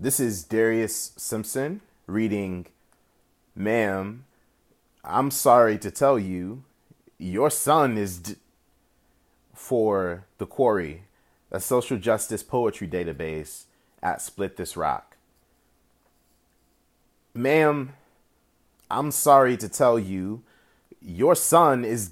This is Darius Simpson reading, Ma'am, I'm sorry to tell you, your son is for The Quarry, a social justice poetry database at Split This Rock. Ma'am, I'm sorry to tell you, your son is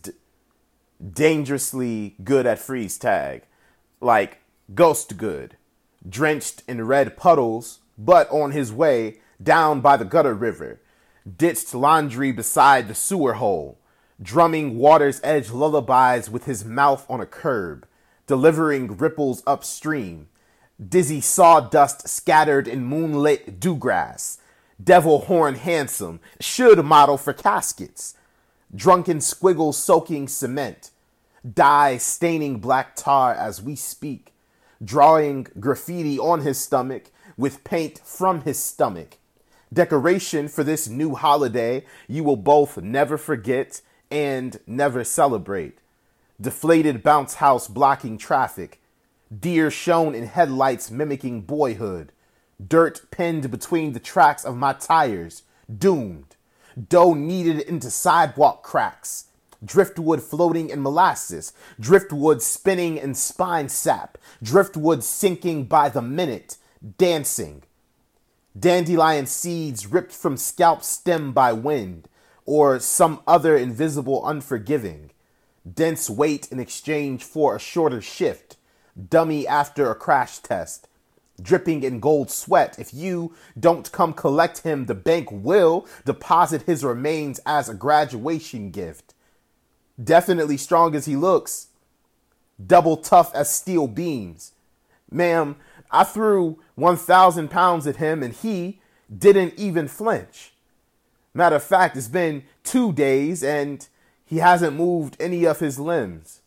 dangerously good at freeze tag, like ghost good, drenched in red puddles, but on his way down by the gutter river, ditched laundry beside the sewer hole, drumming water's edge lullabies with his mouth on a curb, delivering ripples upstream, dizzy sawdust scattered in moonlit dewgrass, devil horn handsome, should model for caskets, drunken squiggles soaking cement, dye staining black tar as we speak, drawing graffiti on his stomach with paint from his stomach. Decoration for this new holiday you will both never forget and never celebrate. Deflated bounce house blocking traffic. Deer shown in headlights mimicking boyhood. Dirt pinned between the tracks of my tires. Doomed. Dough kneaded into sidewalk cracks. Driftwood floating in molasses. Driftwood spinning in spine sap. Driftwood sinking by the minute. Dancing. Dandelion seeds ripped from scalp stem by wind, or some other invisible unforgiving. Dense weight in exchange for a shorter shift. Dummy after a crash test. Dripping in gold sweat. If you don't come collect him, the bank will deposit his remains as a graduation gift. Definitely strong as he looks. Double tough as steel beams. Ma'am, I threw 1,000 pounds at him and he didn't even flinch. Matter of fact, it's been 2 days and he hasn't moved any of his limbs.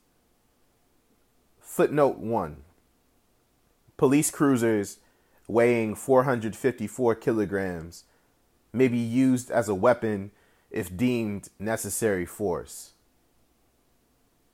Footnote 1. Police cruisers weighing 454 kilograms may be used as a weapon if deemed necessary force.